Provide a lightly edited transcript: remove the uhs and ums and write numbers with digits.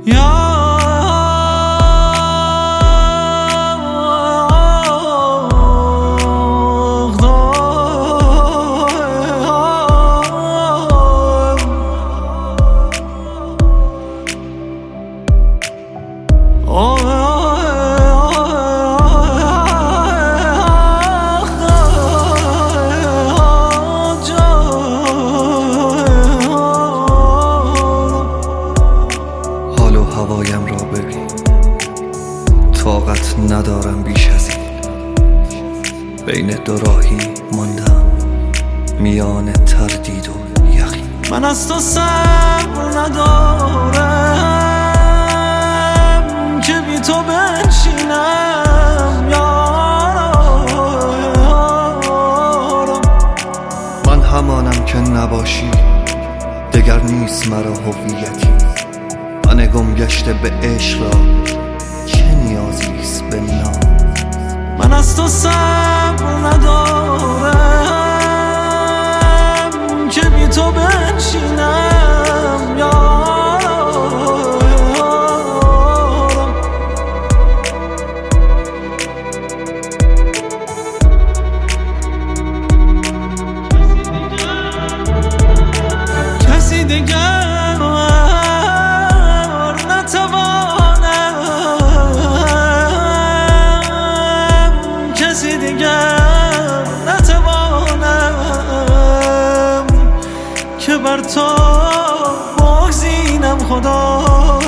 هوایم را ببین، طاقت ندارم بیش از این. بین دو راهی ماندم، میان تردید و یقین. من از تو صبر ندارم که بی تو بنشینم یارا. من همانم که نباشی دگر نیست مرا هویتی. من گم گشته به عشق را چه نیازیست به نام. من از تو صبر ندارم که بی تو بنشینم یارا. کسی دیگر نتوانم که بر تو بگزینم خدا.